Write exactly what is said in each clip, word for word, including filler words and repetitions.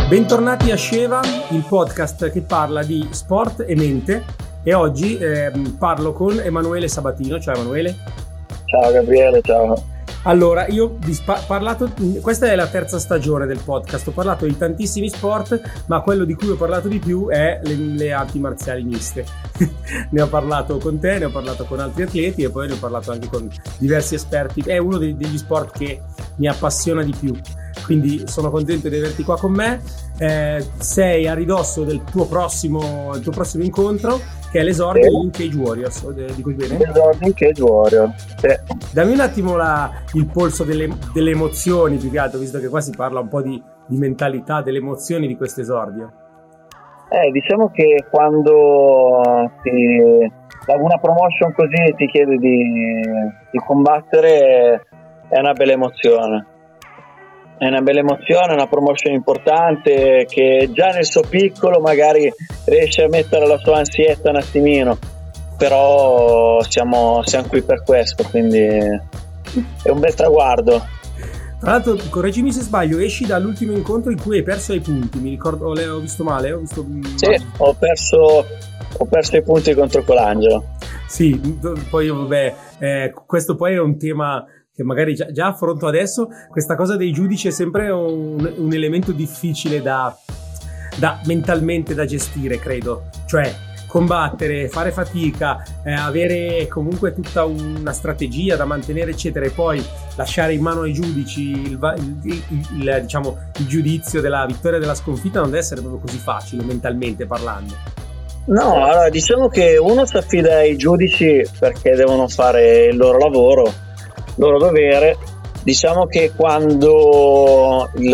Bentornati a Sheva, il podcast che parla di sport e mente, e oggi eh, parlo con Emanuele Sabatino. Ciao Emanuele. Ciao Gabriele, ciao. Allora, io ho spa- parlato, questa è la terza stagione del podcast, ho parlato di tantissimi sport, ma quello di cui ho parlato di più è le, le arti marziali miste. Ne ho parlato con te, ne ho parlato con altri atleti e poi ne ho parlato anche con diversi esperti. È uno dei, degli sport che mi appassiona di più, quindi sono contento di averti qua con me. Eh, sei a ridosso del tuo prossimo, il tuo prossimo incontro, che è l'esordio sì. in Cage Warriors, di cui bene? L'esordio in Cage Warriors, sì. Dammi un attimo la, il polso delle, delle emozioni, più che altro, visto che qua si parla un po' di, di mentalità, delle emozioni di questo esordio. Eh, diciamo che quando ti, una promotion così ti chiede di, di combattere, è una bella emozione. È una bella emozione, è una promotion importante che già nel suo piccolo magari riesce a mettere la sua ansietta un attimino, però siamo, siamo qui per questo, quindi è un bel traguardo. Tra l'altro, correggimi se sbaglio, esci dall'ultimo incontro in cui hai perso ai punti, mi ricordo, ho, ho visto male? Ho visto... Sì, ho perso, ho perso i punti contro Colangelo. Sì, poi vabbè, eh, questo poi è un tema che magari già, già affronto adesso. Questa cosa dei giudici è sempre un, un elemento difficile da, da mentalmente da gestire, credo. Cioè, combattere, fare fatica, eh, avere comunque tutta una strategia da mantenere, eccetera, e poi lasciare in mano ai giudici il, il, il, il, diciamo, il giudizio della vittoria e della sconfitta non deve essere proprio così facile, mentalmente parlando. No, allora diciamo che uno si affida ai giudici perché devono fare il loro lavoro, il loro dovere. Diciamo che quando il,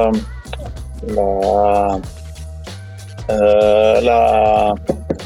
la, uh, la,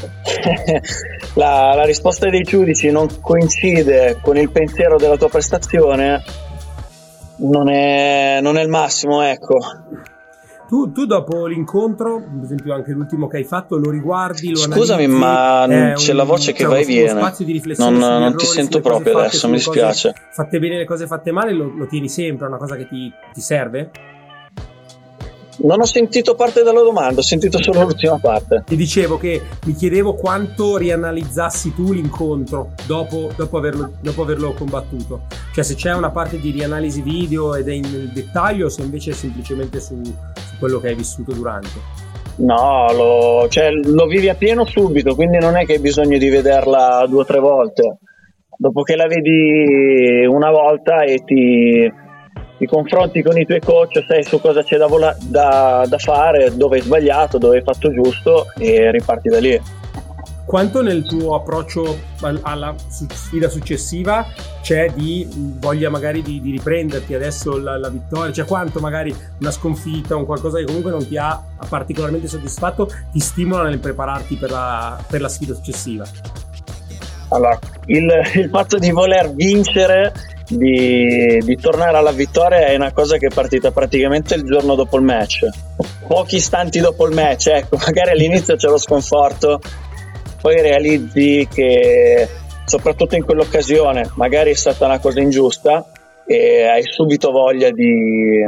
la, la risposta dei giudici non coincide con il pensiero della tua prestazione, non è, non è il massimo, ecco. Tu, tu dopo l'incontro, ad esempio anche l'ultimo che hai fatto, lo riguardi, lo Scusami, analizzi, ma eh, c'è un, la voce che cioè, va e uno, viene. uno spazio di riflessione Non, sugli non errori, ti sento sulle cose proprio fatte, adesso, mi sulle cose dispiace. Fatte bene, le cose fatte male, lo, lo tieni sempre, è una cosa che ti, ti serve? Non ho sentito parte della domanda, ho sentito solo l'ultima parte. Ti dicevo che mi chiedevo quanto rianalizzassi tu l'incontro dopo, dopo, averlo, dopo averlo combattuto. Cioè se c'è una parte di rianalisi video ed è in nel dettaglio, o se invece è semplicemente su, su quello che hai vissuto durante. No, lo, cioè, lo vivi a pieno subito, quindi non è che hai bisogno di vederla due o tre volte. Dopo che la vedi una volta e ti... ti confronti con i tuoi coach, sai su cosa c'è da, vola- da, da fare, dove hai sbagliato, dove hai fatto giusto, e riparti da lì. Quanto nel tuo approccio alla sfida successiva c'è di voglia magari di, di riprenderti adesso la, la vittoria? Cioè quanto magari una sconfitta, un qualcosa che comunque non ti ha particolarmente soddisfatto ti stimola nel prepararti per la, per la sfida successiva? Allora, il, il fatto di voler vincere, Di, di tornare alla vittoria, è una cosa che è partita praticamente il giorno dopo il match, pochi istanti dopo il match, ecco. Magari all'inizio c'è lo sconforto, poi realizzi che soprattutto in quell'occasione magari è stata una cosa ingiusta e hai subito voglia di,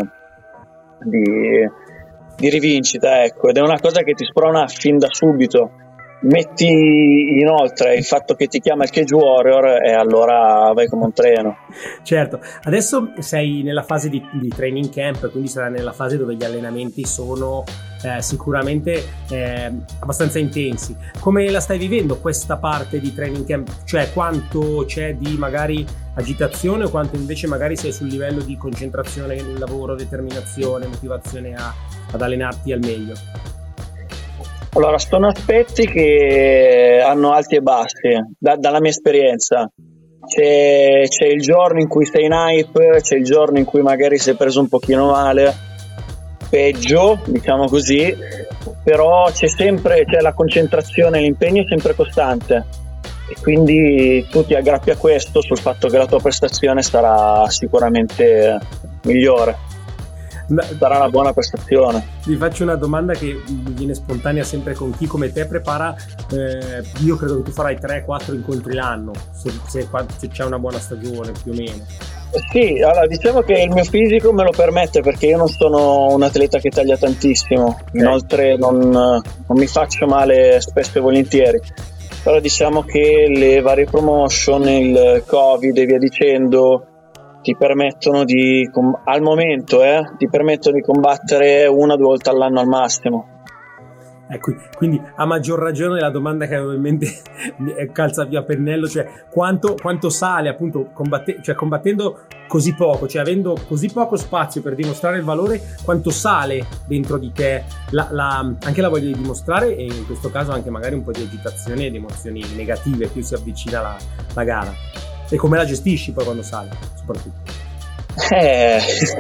di, di rivincita, ecco, ed è una cosa che ti sprona fin da subito. Metti inoltre il fatto che ti chiama il Cage Warrior e allora vai come un treno. Certo, adesso sei nella fase di, di training camp, quindi sarai nella fase dove gli allenamenti sono eh, sicuramente eh, abbastanza intensi. Come la stai vivendo questa parte di training camp? Cioè quanto c'è di magari agitazione o quanto invece magari sei sul livello di concentrazione nel lavoro, determinazione, motivazione a, ad allenarti al meglio? Allora, sono aspetti che hanno alti e bassi, da, dalla mia esperienza. C'è, c'è il giorno in cui sei in hype, c'è il giorno in cui magari sei preso un pochino male, peggio, diciamo così, però c'è sempre, c'è la concentrazione, l'impegno è sempre costante. E quindi tu ti aggrappi a questo, sul fatto che la tua prestazione sarà sicuramente migliore. Sarà una buona prestazione. Vi faccio una domanda che mi viene spontanea sempre con chi come te prepara. Eh, io credo che tu farai tre quattro incontri l'anno, se, se, se c'è una buona stagione più o meno. Sì, allora diciamo che il mio fisico me lo permette perché io non sono un atleta che taglia tantissimo, okay. Inoltre non, non mi faccio male spesso e volentieri, però diciamo che le varie promotion, il Covid e via dicendo ti permettono di, al momento, eh, ti permettono di combattere una o due volte all'anno al massimo. Ecco, quindi a maggior ragione la domanda che avevo in mente calza via pennello, cioè quanto, quanto sale appunto combatte, cioè combattendo così poco, cioè avendo così poco spazio per dimostrare il valore, quanto sale dentro di te la, la, anche la voglia di dimostrare e in questo caso anche magari un po' di agitazione ed emozioni negative più si avvicina la, la gara, e come la gestisci poi quando sale soprattutto? Eh...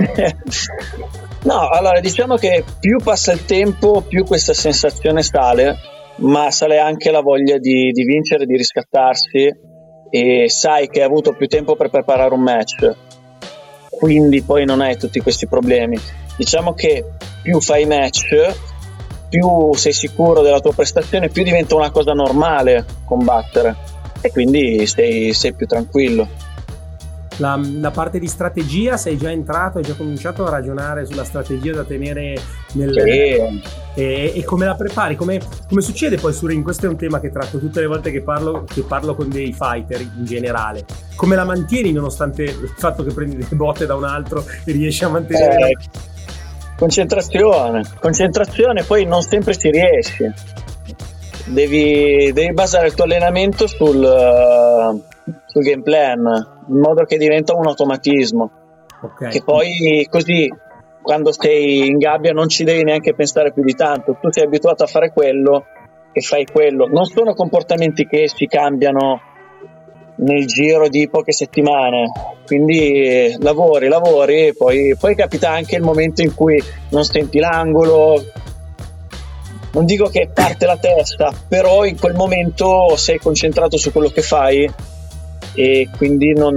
No, allora diciamo che più passa il tempo, più questa sensazione sale, ma sale anche la voglia di, di vincere, di riscattarsi, e sai che hai avuto più tempo per preparare un match, quindi poi non hai tutti questi problemi. Diciamo che più fai match, più sei sicuro della tua prestazione, più diventa una cosa normale combattere e quindi sei, sei più tranquillo. La, la parte di strategia, sei già entrato, hai già cominciato a ragionare sulla strategia da tenere nel, sì. e, e come la prepari, come, come succede poi su ring? Questo è un tema che tratto tutte le volte che parlo, che parlo con dei fighter in generale, come la mantieni nonostante il fatto che prendi delle botte da un altro e riesci a mantenere eh, concentrazione concentrazione poi non sempre ci riesci, devi, devi basare il tuo allenamento sul, uh, sul game plan, in modo che diventa un automatismo, okay. Che poi così quando sei in gabbia non ci devi neanche pensare più di tanto, tu sei abituato a fare quello e fai quello. Non sono comportamenti che si cambiano nel giro di poche settimane, quindi lavori, lavori e poi, poi capita anche il momento in cui non senti l'angolo, non dico che parte la testa, però in quel momento sei concentrato su quello che fai e quindi non,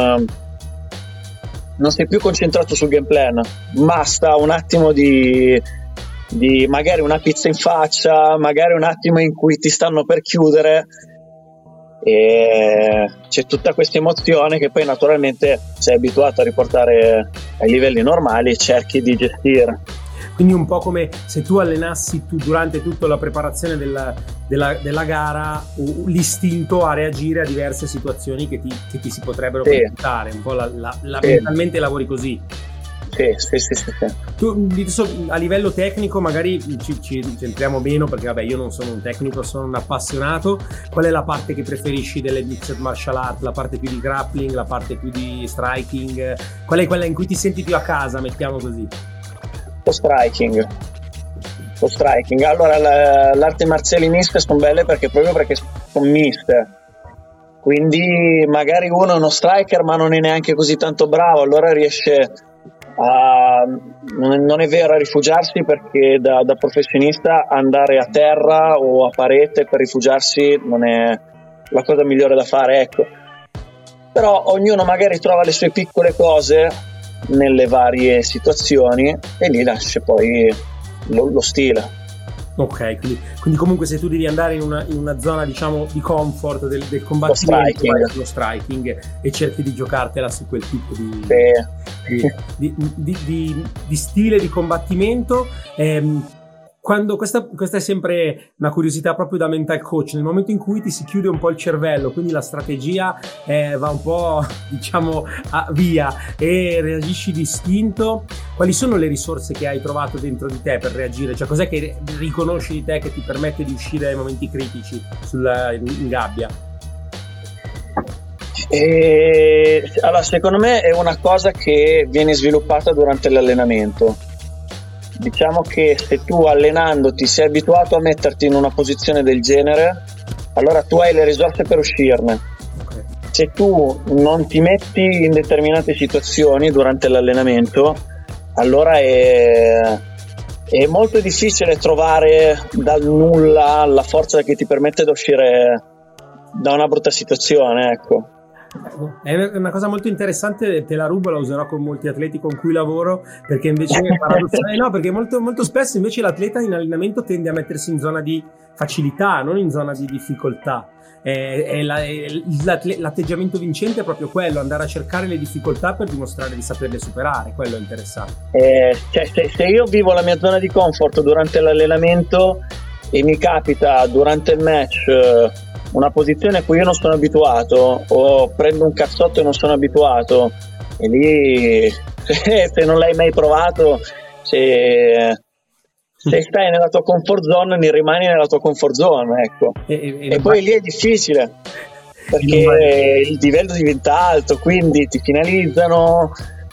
non sei più concentrato sul game plan, basta un attimo di, di magari una pizza in faccia, magari un attimo in cui ti stanno per chiudere e c'è tutta questa emozione che poi naturalmente sei abituato a riportare ai livelli normali e cerchi di gestire. Quindi un po' come se tu allenassi tu durante tutta la preparazione della, della, della gara l'istinto a reagire a diverse situazioni che ti, che ti si potrebbero sì. presentare, un po' la, la, la sì. mentalmente lavori così. Sì, sì, sì, sì, sì. Tu adesso, a livello tecnico magari ci, ci centriamo meno perché vabbè io non sono un tecnico, sono un appassionato. Qual è la parte che preferisci delle mixed martial art? La parte più di grappling, la parte più di striking? Qual è quella in cui ti senti più a casa, mettiamo così? Lo striking. Lo striking. Allora la, l'arte marziali miste sono belle perché proprio perché sono miste. Quindi magari uno è uno striker ma non è neanche così tanto bravo, allora riesce a, non è vero, a rifugiarsi, perché da, da professionista andare a terra o a parete per rifugiarsi non è la cosa migliore da fare, ecco. Però ognuno magari trova le sue piccole cose nelle varie situazioni e lì nasce poi lo, lo stile. Ok, quindi, quindi comunque se tu devi andare in una, in una zona diciamo di comfort del, del combattimento, lo striking. lo striking e cerchi di giocartela su quel tipo di, sì. di, di, di, di, di stile di combattimento. ehm, Quando questa, questa è sempre una curiosità proprio da mental coach, nel momento in cui ti si chiude un po' il cervello, quindi la strategia eh, va un po' diciamo a, via e reagisci d'istinto, quali sono le risorse che hai trovato dentro di te per reagire? Cioè cos'è che riconosci di te che ti permette di uscire dai momenti critici sulla, in, in gabbia? E, allora secondo me è una cosa che viene sviluppata durante l'allenamento. Diciamo che se tu allenandoti sei abituato a metterti in una posizione del genere, allora tu hai le risorse per uscirne. Okay. Se tu non ti metti in determinate situazioni durante l'allenamento, allora è, è molto difficile trovare dal nulla la forza che ti permette di uscire da una brutta situazione, ecco. È una cosa molto interessante, te la rubo, la userò con molti atleti con cui lavoro, perché invece eh no, perché molto, molto spesso invece l'atleta in allenamento tende a mettersi in zona di facilità, non in zona di difficoltà. È, è la, è l'atteggiamento vincente è proprio quello, andare a cercare le difficoltà per dimostrare di saperle superare, quello è interessante. Eh, cioè, se, se io vivo la mia zona di comfort durante l'allenamento e mi capita durante il match una posizione a cui io non sono abituato, o prendo un cazzotto e non sono abituato, e lì se non l'hai mai provato, se, se stai nella tua comfort zone, ne rimani nella tua comfort zone, ecco. E, e, e poi lì è difficile perché il livello diventa alto, quindi ti finalizzano,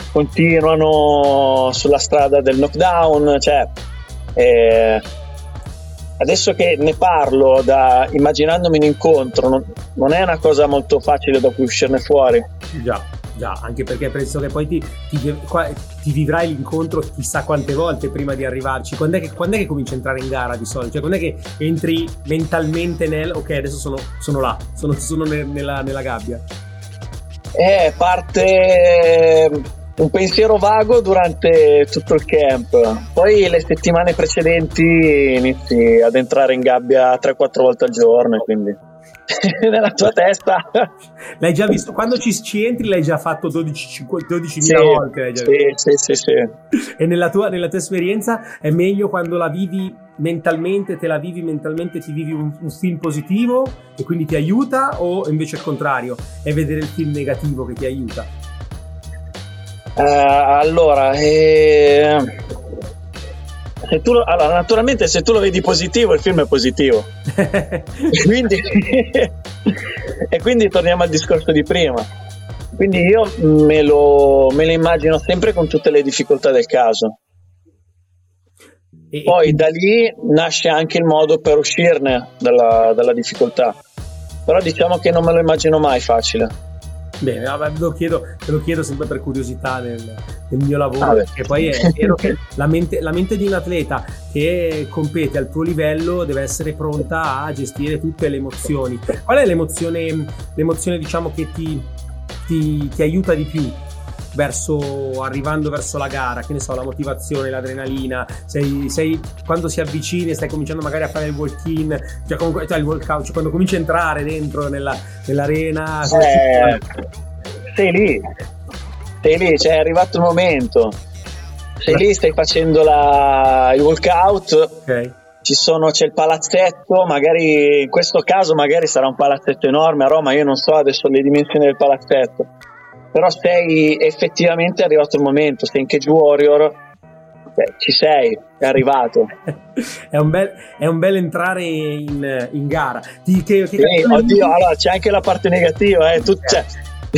continuano sulla strada del knockdown, cioè eh, adesso che ne parlo, da, immaginandomi un incontro, non, non è una cosa molto facile da cui uscirne fuori. Già, già, anche perché penso che poi ti, ti, ti vivrai l'incontro chissà quante volte prima di arrivarci. Quando è che, quando è che cominci a entrare in gara di solito? Cioè, quando è che entri mentalmente nel ok, adesso sono, sono là, sono, sono nella, nella gabbia? Eh, parte un pensiero vago durante tutto il camp, poi le settimane precedenti inizi ad entrare in gabbia tre quattro volte al giorno, quindi nella tua testa l'hai già visto, quando ci, ci entri l'hai già fatto dodicimila sì, volte, l'hai già sì, sì, sì, sì. E nella tua, nella tua esperienza è meglio quando la vivi mentalmente, te la vivi mentalmente, ti vivi un, un film positivo e quindi ti aiuta, o invece il contrario, è vedere il film negativo che ti aiuta? Uh, allora, eh, se tu, allora, naturalmente se tu lo vedi positivo, il film è positivo. quindi, e quindi torniamo al discorso di prima. Quindi io me lo, me lo immagino sempre con tutte le difficoltà del caso. E, Poi e... da lì nasce anche il modo per uscirne dalla, dalla difficoltà. Però diciamo che non me lo immagino mai facile. Bene, te lo chiedo, te lo chiedo sempre per curiosità nel, nel mio lavoro, ah, perché poi è vero che la mente, la mente di un atleta che compete al tuo livello deve essere pronta a gestire tutte le emozioni. Qual è l'emozione, l'emozione diciamo che ti, ti, ti aiuta di più verso, arrivando verso la gara? Che ne so, la motivazione, l'adrenalina, sei, sei quando si avvicina e stai cominciando magari a fare il walk-in, cioè comunque cioè il walkout, cioè quando cominci a entrare dentro nella, nell'arena, eh, sei lì sei lì, cioè è arrivato il momento, sei lì, stai facendo la, il walkout, okay. Ci sono, c'è il palazzetto, magari in questo caso magari sarà un palazzetto enorme a Roma, io non so adesso le dimensioni del palazzetto, però sei effettivamente arrivato il momento, sei in Cage Warrior, beh, ci sei, è arrivato. è, un bel, è un bel entrare in, in gara. Ti, che, che sì, oddio, allora c'è anche la parte negativa, eh, tu, cioè,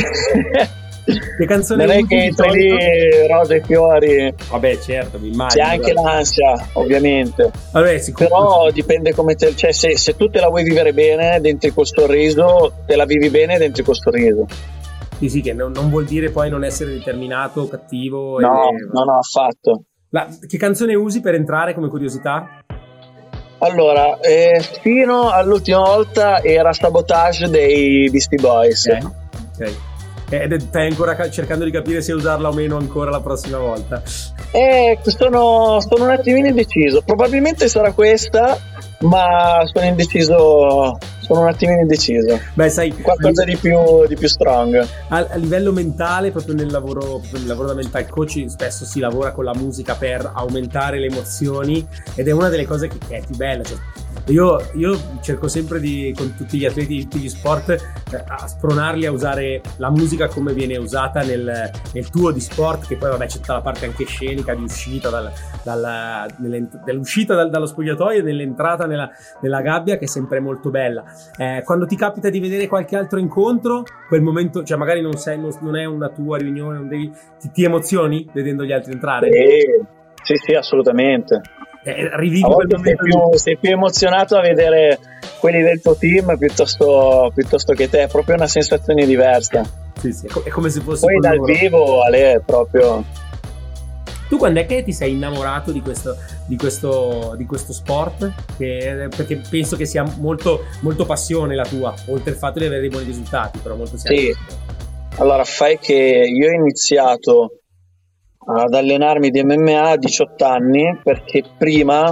che canzone non è che entri lì rose e fiori, vabbè certo, mi immagino, c'è anche guarda. L'ansia ovviamente, vabbè, però dipende come te, cioè se, se tu te la vuoi vivere bene dentro col sorriso, te la vivi bene dentro col sorriso. Sì, sì, che non, non vuol dire poi non essere determinato, cattivo. No, e... no, no, affatto. La, che canzone usi per entrare come curiosità? Allora, eh, fino all'ultima volta era Sabotage dei Beastie Boys. Ok, ok. E stai ancora cercando di capire se usarla o meno ancora la prossima volta? Eh, sono, sono un attimino indeciso. Probabilmente sarà questa, ma sono indeciso. Sono un attimino indeciso. Beh, sai, qualcosa di più, di più strong. A, a livello mentale, proprio nel lavoro, proprio nel lavoro da mental coach, spesso si lavora con la musica per aumentare le emozioni, ed è una delle cose che, che è più bella. Cioè, io, io cerco sempre di, con tutti gli atleti di tutti gli sport, eh, a spronarli a usare la musica come viene usata nel, nel tuo di sport, che poi vabbè c'è tutta la parte anche scenica di uscita dal, dal, dell'uscita dal, dallo spogliatoio e dell'entrata nella, nella gabbia, che è sempre molto bella. Eh, quando ti capita di vedere qualche altro incontro, quel momento, cioè magari non, sei, non, non è una tua riunione, non devi, ti, ti emozioni vedendo gli altri entrare? Sì, sì, sì, assolutamente. Eh, rivivi a quel volte sei più, sei più emozionato a vedere quelli del tuo team piuttosto, piuttosto che te, è proprio una sensazione diversa. Sì, sì, è come se fosse poi dal loro. Vivo, Ale, è proprio... Tu quando è che ti sei innamorato di questo, di questo, di questo sport? Che, perché penso che sia molto, molto passione la tua, oltre al fatto di avere dei buoni risultati, però molto sì. Allora, fai che io ho iniziato ad allenarmi di M M A a diciotto anni perché prima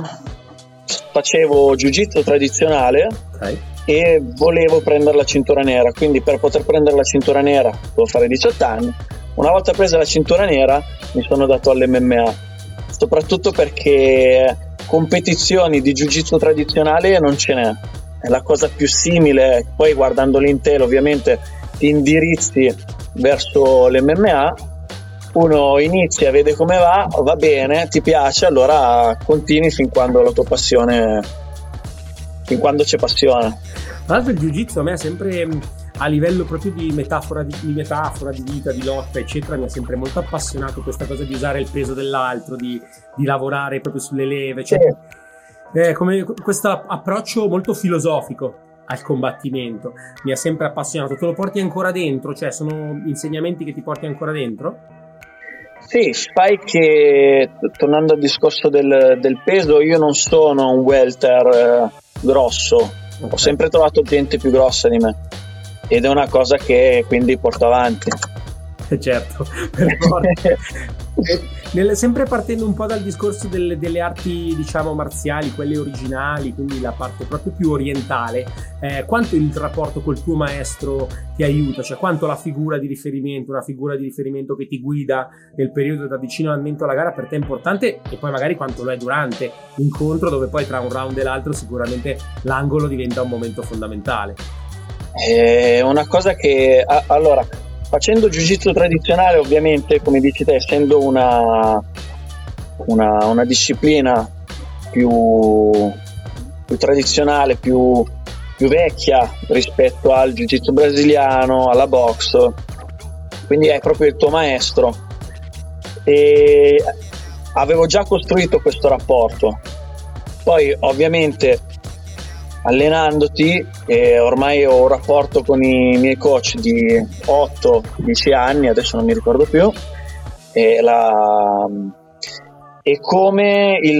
facevo jiu-jitsu tradizionale Ok. e volevo prendere la cintura nera, quindi per poter prendere la cintura nera devo fare diciotto anni. Una volta presa la cintura nera mi sono dato all'M M A, soprattutto perché competizioni di jiu-jitsu tradizionale non ce n'è, è la cosa più simile. Poi guardando l'Intel ovviamente ti indirizzi verso l'M M A, uno inizia, vede come va, va bene, ti piace, allora continui fin quando la tua passione, fin quando c'è passione. Tra l'altro il jiu-jitsu a me ha sempre, a livello proprio di metafora di, di metafora di vita, di lotta eccetera, mi ha sempre molto appassionato questa cosa di usare il peso dell'altro, di, di lavorare proprio sulle leve, cioè, Sì. eh, come questo approccio molto filosofico al combattimento mi ha sempre appassionato. Te lo porti ancora dentro? Cioè sono insegnamenti che ti porti ancora dentro? Sì, fai che, tornando al discorso del, del peso, io non sono un welter eh, grosso, Okay. Ho sempre trovato gente più grossa di me ed è una cosa che quindi porto avanti. Certo, per forza. Nel, sempre partendo un po' dal discorso delle, delle arti, diciamo, marziali, quelle originali, quindi la parte proprio più orientale, eh, quanto il rapporto col tuo maestro ti aiuta? Cioè quanto la figura di riferimento, una figura di riferimento che ti guida nel periodo da avvicinamento alla gara per te è importante, e poi magari quanto lo è durante l'incontro, dove poi tra un round e l'altro sicuramente l'angolo diventa un momento fondamentale. È una cosa che, a, allora, facendo jiu-jitsu tradizionale, ovviamente, come dici te, essendo una, una, una disciplina più, più tradizionale, più, più vecchia rispetto al jiu-jitsu brasiliano, alla box, quindi è proprio il tuo maestro. E avevo già costruito questo rapporto. Poi, ovviamente, allenandoti, e ormai ho un rapporto con i miei coach di otto dieci anni, adesso non mi ricordo più, e, la, e come il,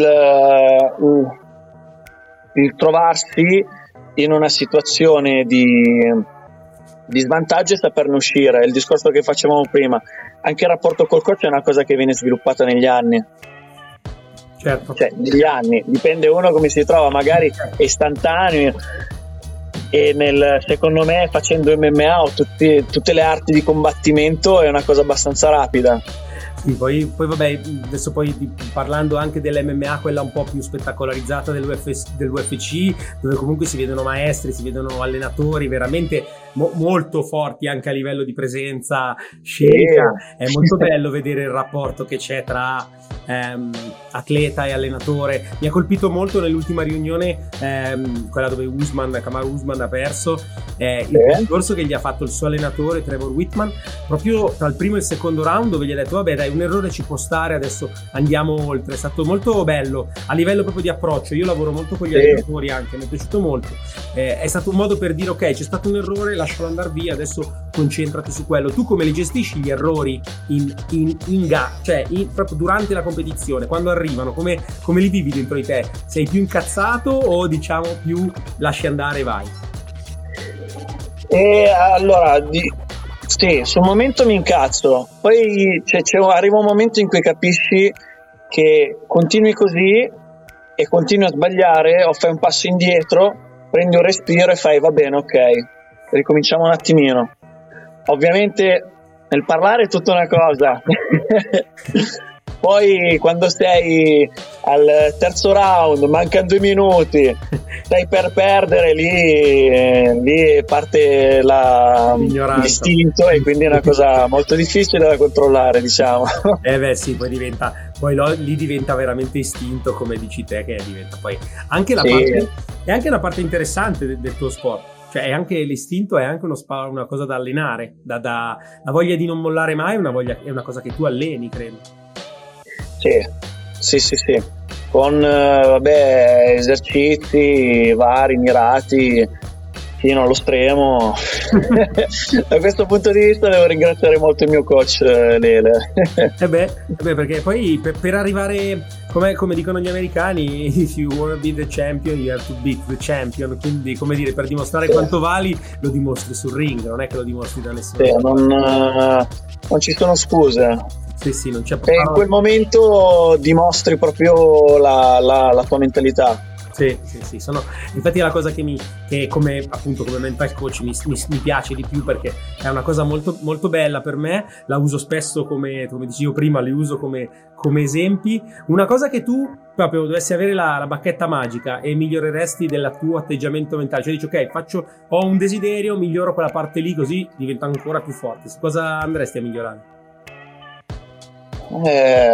il trovarsi in una situazione di, di svantaggio e saperne uscire. È il discorso che facevamo prima, anche il rapporto col coach è una cosa che viene sviluppata negli anni. Certo. Cioè, negli anni, dipende uno come si trova, magari è istantaneo, e nel, secondo me, facendo M M A o tutti, tutte le arti di combattimento è una cosa abbastanza rapida. Sì, poi, poi vabbè, adesso poi parlando anche dell'M M A, quella un po' più spettacolarizzata dell'U F, dell'U F C, dove comunque si vedono maestri, si vedono allenatori veramente mo- molto forti anche a livello di presenza scenica. Sì. È molto bello vedere il rapporto che c'è tra ehm, atleta e allenatore. Mi ha colpito molto nell'ultima riunione, ehm, quella dove Usman, Kamaru Usman ha perso, eh, il Sì. discorso che gli ha fatto il suo allenatore Trevor Whitman proprio tra il primo e il secondo round, dove gli ha detto vabbè dai, un errore ci può stare, adesso andiamo oltre. È stato molto bello a livello proprio di approccio. Io lavoro molto con gli Sì. allenatori anche, mi è piaciuto molto. Eh, è stato un modo per dire ok, c'è stato un errore, lascialo andare via, adesso concentrati su quello. Tu come li gestisci gli errori in, in, in ga, cioè in, proprio durante la competizione, quando arrivano, come, come li vivi dentro di te? Sei più incazzato o diciamo più lasci andare e vai? E allora di, sì, sul momento mi incazzo, poi c'è, c'è, arriva un momento in cui capisci che continui così e continui a sbagliare, o fai un passo indietro, prendi un respiro e fai va bene, ok, ricominciamo un attimino. Ovviamente nel parlare è tutta una cosa poi quando sei al terzo round, mancano due minuti, stai per perdere, lì, lì parte la, l'istinto, e quindi è una cosa molto difficile da controllare, diciamo. Eh beh sì, poi diventa, poi lo, lì diventa veramente istinto, come dici te, che diventa poi anche la sì. parte, è anche una parte interessante del, del tuo sport. Cioè è anche l'istinto, è anche uno spa, una cosa da allenare, da, da, la voglia di non mollare mai è una, voglia, è una cosa che tu alleni, credo. Sì, sì, sì, sì. Con vabbè, esercizi vari, mirati, fino allo stremo. Da questo punto di vista devo ringraziare molto il mio coach Lele. Eh beh, eh beh, perché poi per, per arrivare, come, come dicono gli americani, if you wanna be the champion you have to beat the champion, quindi come dire, per dimostrare sì. quanto vali lo dimostri sul ring, non è che lo dimostri da nessuno. Sì, non, non ci sono scuse. Sì, sì, non c'è e in quel momento dimostri proprio la, la, la tua mentalità. Sì, sì, sì, sono, infatti è la cosa che mi, che come appunto come mental coach mi, mi, mi piace di più, perché è una cosa molto, molto bella per me, la uso spesso come, come dicevo prima, li uso come, come esempi. Una cosa che tu proprio dovessi avere la, la bacchetta magica e miglioreresti del tuo atteggiamento mentale, cioè dici ok, faccio, ho un desiderio, miglioro quella parte lì così diventa ancora più forte, su cosa andresti a migliorare? Eh,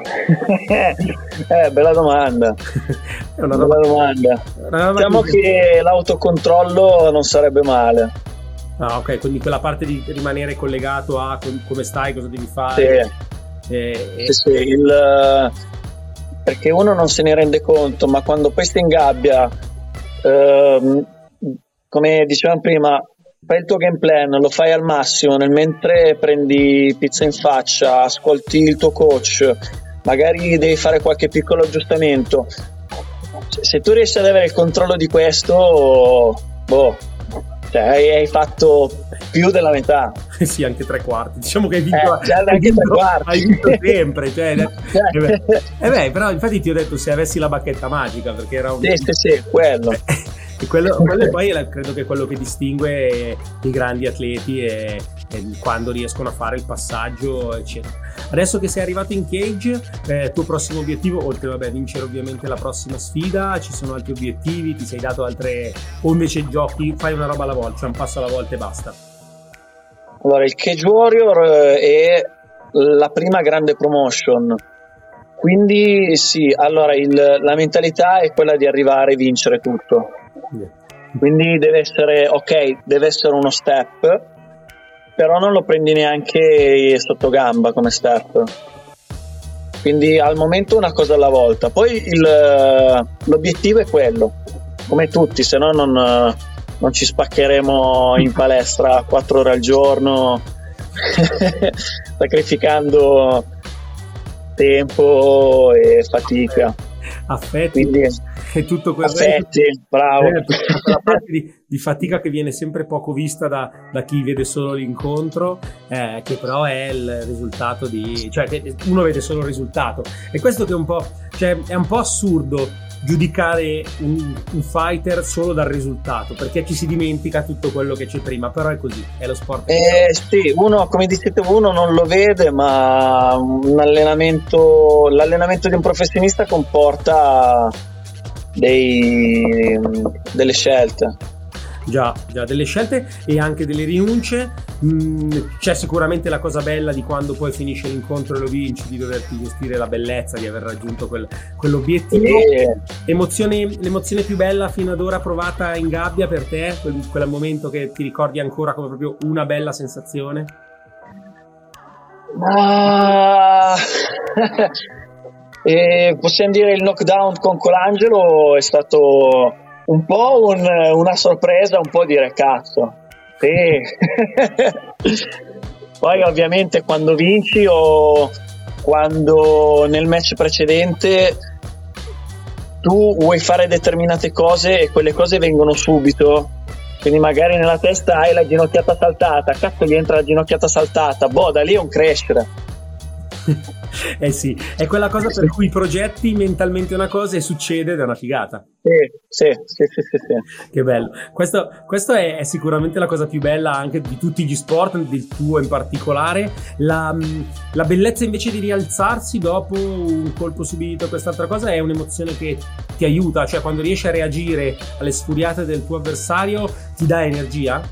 eh, bella domanda. È una bella domanda. Una diciamo che... che l'autocontrollo non sarebbe male. Ah, ok, quindi quella parte di rimanere collegato a come stai, cosa devi fare. Sì, e... sì, sì il... perché uno non se ne rende conto, ma quando poi si ingabbia, ehm, come dicevamo prima, fai il tuo game plan, lo fai al massimo, nel mentre prendi pizza in faccia, ascolti il tuo coach, magari devi fare qualche piccolo aggiustamento. Se tu riesci ad avere il controllo di questo, boh, cioè hai, hai fatto più della metà. Sì, anche tre quarti. Diciamo che hai vinto, eh, hai vinto, tre quarti. Hai vinto sempre. Cioè, eh, beh, eh beh, però infatti ti ho detto se avessi la bacchetta magica, perché era un... Sì, sì, sì, quello. E quello, quello poi è, credo che è quello che distingue i grandi atleti e, e quando riescono a fare il passaggio eccetera. Adesso che sei arrivato in cage, eh, tuo prossimo obiettivo, oltre vabbè vincere ovviamente la prossima sfida, ci sono altri obiettivi, ti sei dato altre, o invece giochi, fai una roba alla volta, cioè un passo alla volta e basta? Allora, il Cage Warrior è la prima grande promotion, quindi sì, allora il, la mentalità è quella di arrivare e vincere tutto. Quindi deve essere ok, deve essere uno step, però non lo prendi neanche sotto gamba come step. Quindi al momento una cosa alla volta. Poi il, l'obiettivo è quello, come tutti, se no non, non ci spaccheremo in palestra quattro ore al giorno sacrificando tempo e fatica. Affetti. Quindi, e tutto quel affetti, resto, bravo. Eh, quella parte di, di fatica che viene sempre poco vista da, da chi vede solo l'incontro, eh, che però è il risultato di, cioè che uno vede solo il risultato, e questo che è un po', cioè è un po' assurdo giudicare un, un fighter solo dal risultato, perché ci si dimentica tutto quello che c'è prima, però è così, è lo sport. Eh, sì, uno, come dicete, uno non lo vede, ma un allenamento, l'allenamento di un professionista comporta dei, delle scelte. Già, già, delle scelte e anche delle rinunce. Mm, c'è sicuramente la cosa bella di quando poi finisce l'incontro e lo vinci, di doverti gestire la bellezza di aver raggiunto quel, quell'obiettivo. E... Emozione, l'emozione più bella fino ad ora provata in gabbia per te, quel, quel momento che ti ricordi ancora come proprio una bella sensazione? Ma... e possiamo dire il knockdown con Colangelo è stato un po' un, una sorpresa, un po' dire cazzo. Sì. Poi ovviamente quando vinci o quando nel match precedente tu vuoi fare determinate cose e quelle cose vengono subito, quindi magari nella testa hai la ginocchiata saltata, cazzo gli entra la ginocchiata saltata, boh, da lì è un crescere. Eh sì, è quella cosa per cui progetti mentalmente una cosa e succede ed è una figata. Sì, sì, sì, sì, sì, sì. Che bello. Questo, questo è, è sicuramente la cosa più bella anche di tutti gli sport, del tuo in particolare. La, la bellezza invece di rialzarsi dopo un colpo subito, quest'altra cosa è un'emozione che ti aiuta, cioè quando riesci a reagire alle sfuriate del tuo avversario ti dà energia?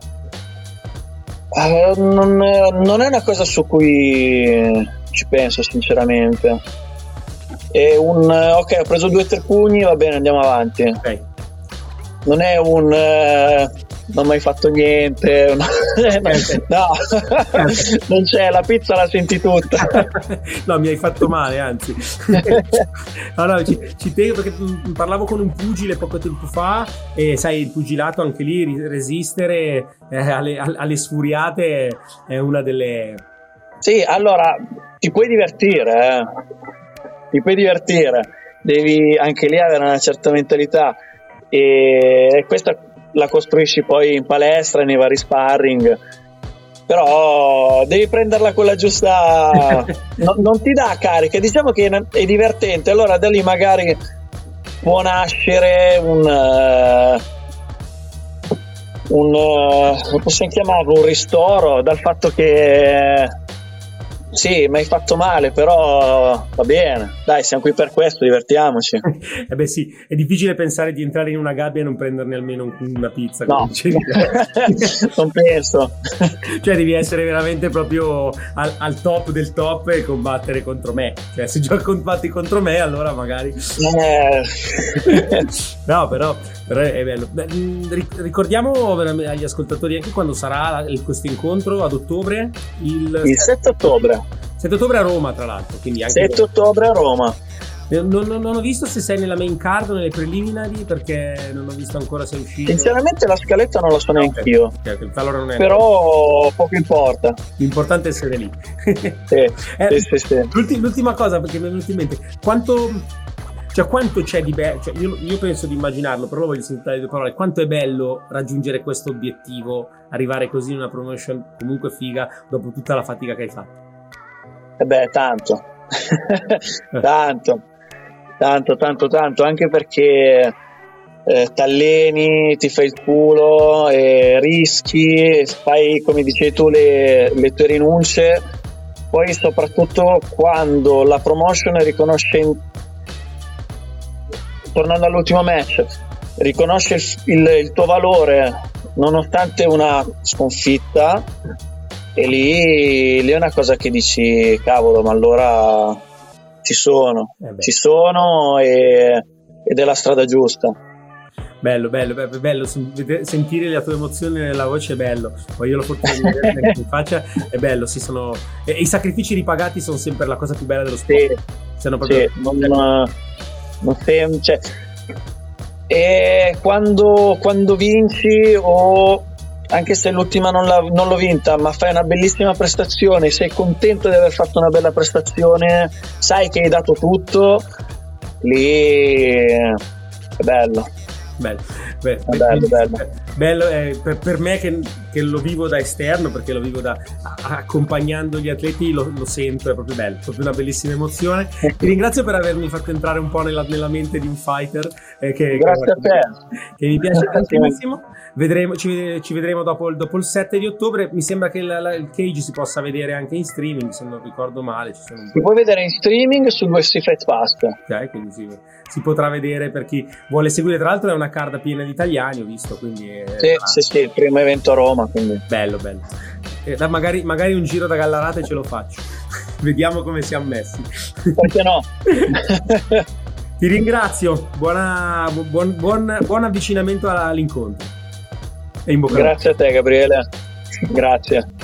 Uh, non, non è una cosa su cui ci penso sinceramente. È un ok, ho preso due o tre pugni, va bene, andiamo avanti. Okay. Non è un uh, non ho mai fatto niente, no, no. Non c'è, la pizza la senti tutta. No, mi hai fatto male, anzi. No, no, ci, ci tengo perché parlavo con un pugile poco tempo fa e sai, il pugilato anche lì, resistere eh, alle, alle sfuriate è una delle... Sì, allora ti puoi divertire, eh. ti puoi divertire, devi anche lì avere una certa mentalità e questa la costruisci poi in palestra, nei vari sparring, però devi prenderla con la giusta, no, non ti dà carica, diciamo che è divertente, allora da lì magari può nascere un... Uh, un uh, possiamo chiamarlo un ristoro dal fatto che sì, mi hai fatto male, però va bene, dai, siamo qui per questo, divertiamoci. Eh beh sì, è difficile pensare di entrare in una gabbia e non prenderne almeno una pizza. No, non penso. Cioè devi essere veramente proprio al, al top del top e combattere contro me. Cioè se già combatti contro me allora magari... Eh. No, però, però è bello. Beh, ricordiamo agli ascoltatori anche quando sarà questo incontro ad ottobre? Il, il sette ottobre. sette ottobre a Roma, tra l'altro. Quindi anche sette ottobre a Roma. Non, non, non ho visto se sei nella main card o nelle preliminari, perché non ho visto ancora se è uscito. Sinceramente la scaletta non la so neanche io. Okay, okay, allora non è però poco importa. L'importante è essere lì. Sì, eh, sì, sì, sì. L'ultima, l'ultima cosa, perché mi è venuto in mente, quanto, cioè, quanto c'è di bello, cioè, io, io penso di immaginarlo, però voglio sentire le due parole. Quanto è bello raggiungere questo obiettivo, arrivare così in una promotion comunque figa dopo tutta la fatica che hai fatto? Eh beh, tanto. tanto. Tanto, tanto, tanto, anche perché eh, t'alleni, ti fai il culo, eh, rischi, fai, come dicevi tu, le, le tue rinunce, poi soprattutto quando la promotion riconosce, in... tornando all'ultimo match, riconosce il, il, il tuo valore nonostante una sconfitta, e lì, lì è una cosa che dici, cavolo, ma allora... ci sono, eh ci sono e, ed è la strada giusta. Bello, bello, bello, bello sentire la tua emozione nella voce è bello. Poi io lo porto in faccia, è bello, si sono e, e i sacrifici ripagati sono sempre la cosa più bella dello sport. Sì, proprio... sì, non, non sem- cioè, e quando, quando vinci o anche se l'ultima non, la, non l'ho vinta, ma fai una bellissima prestazione, sei contento di aver fatto una bella prestazione, sai che hai dato tutto, lì è bello. Bello, Beh, è bello, bello. bello eh, per, per me che, che lo vivo da esterno, perché lo vivo da accompagnando gli atleti, lo, lo sento, è proprio bello, proprio una bellissima emozione. Ti ringrazio per avermi fatto entrare un po' nella, nella mente di un fighter eh, che, grazie che, a te, che mi piace tantissimo. Vedremo, ci, ci vedremo dopo, dopo il sette di ottobre. Mi sembra che la, la, il cage si possa vedere anche in streaming, se non ricordo male. Ci sono un si può vedere in streaming sul U F C Fight Pass. Ok, quindi si, si potrà vedere per chi vuole seguire. Tra l'altro è una card piena di italiani, ho visto, quindi è, sì, ah, sì, sì, il primo evento a Roma, quindi. Bello, bello. Eh, da magari, magari un giro da Gallarate ce lo faccio. Vediamo come siamo messi. Perché no? Ti ringrazio, buona, buon, buon, buon avvicinamento all'incontro. E in bocca. Grazie a te, Gabriele. Grazie.